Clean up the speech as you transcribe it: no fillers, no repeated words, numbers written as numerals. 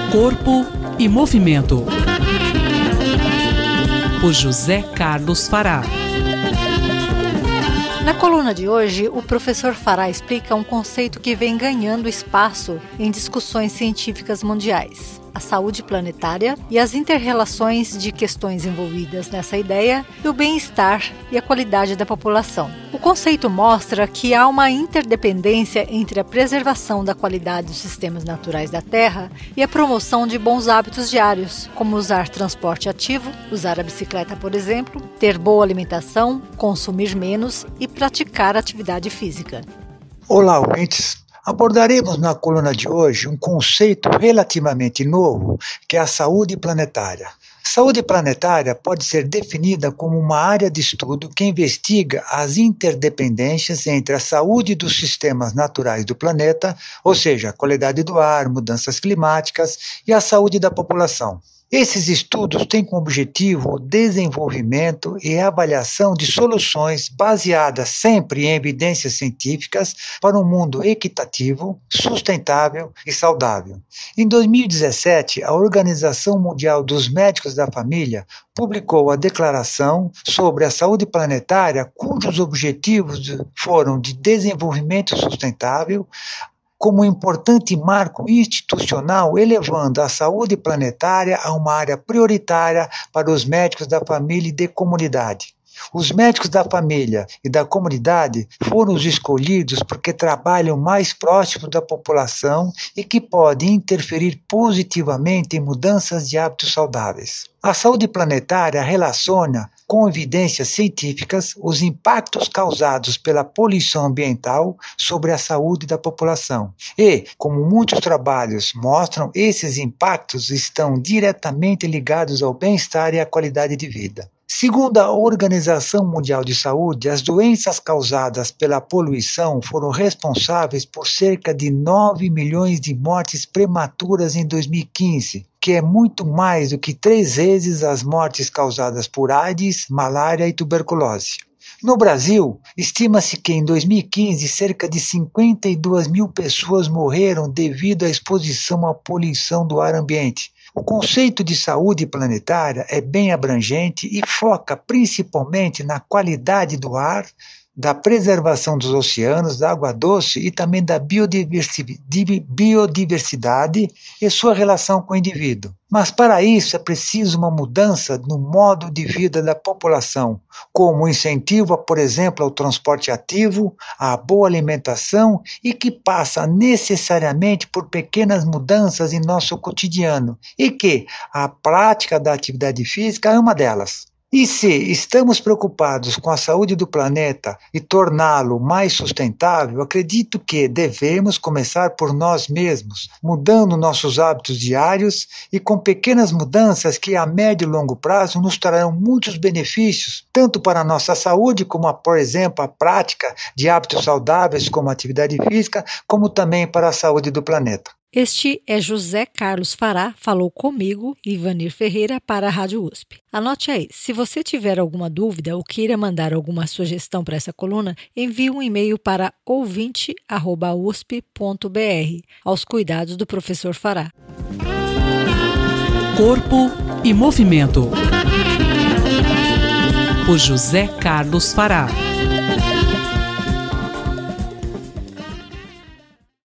Corpo e Movimento, por José Carlos Fará. Na coluna de hoje, o professor Fará explica um conceito que vem ganhando espaço em discussões científicas mundiais: a saúde planetária e as inter-relações de questões envolvidas nessa ideia do bem-estar e a qualidade da população. O conceito mostra que há uma interdependência entre a preservação da qualidade dos sistemas naturais da Terra e a promoção de bons hábitos diários, como usar transporte ativo, usar a bicicleta, por exemplo, ter boa alimentação, consumir menos e praticar atividade física. Olá, ouvintes! Abordaremos na coluna de hoje um conceito relativamente novo, que é a saúde planetária. Saúde planetária pode ser definida como uma área de estudo que investiga as interdependências entre a saúde dos sistemas naturais do planeta, ou seja, a qualidade do ar, mudanças climáticas, e a saúde da população. Esses estudos têm como objetivo o desenvolvimento e avaliação de soluções baseadas sempre em evidências científicas para um mundo equitativo, sustentável e saudável. Em 2017, a Organização Mundial dos Médicos da Família publicou a Declaração sobre a Saúde Planetária, cujos objetivos foram de desenvolvimento sustentável, como um importante marco institucional, elevando a saúde planetária a uma área prioritária para os médicos da família e da comunidade. Os médicos da família e da comunidade foram os escolhidos porque trabalham mais próximo da população e que podem interferir positivamente em mudanças de hábitos saudáveis. A saúde planetária relaciona com evidências científicas os impactos causados pela poluição ambiental sobre a saúde da população. E, como muitos trabalhos mostram, esses impactos estão diretamente ligados ao bem-estar e à qualidade de vida. Segundo a Organização Mundial de Saúde, as doenças causadas pela poluição foram responsáveis por cerca de 9 milhões de mortes prematuras em 2015, que é muito mais do que 3 vezes as mortes causadas por AIDS, malária e tuberculose. No Brasil, estima-se que em 2015 cerca de 52 mil pessoas morreram devido à exposição à poluição do ar ambiente. O conceito de saúde planetária é bem abrangente e foca principalmente na qualidade do ar, da preservação dos oceanos, da água doce e também da biodiversidade e sua relação com o indivíduo. Mas para isso é preciso uma mudança no modo de vida da população, como o incentivo, por exemplo, ao transporte ativo, à boa alimentação e que passa necessariamente por pequenas mudanças em nosso cotidiano e que a prática da atividade física é uma delas. E se estamos preocupados com a saúde do planeta e torná-lo mais sustentável, acredito que devemos começar por nós mesmos, mudando nossos hábitos diários e com pequenas mudanças que a médio e longo prazo nos trarão muitos benefícios, tanto para a nossa saúde, como, por exemplo, a prática de hábitos saudáveis como a atividade física, como também para a saúde do planeta. Este é José Carlos Fará, falou comigo, Ivanir Ferreira, para a Rádio USP. Anote aí, se você tiver alguma dúvida ou queira mandar alguma sugestão para essa coluna, envie um e-mail para ouvinte@usp.br, aos cuidados do professor Fará. Corpo e Movimento, por José Carlos Fará.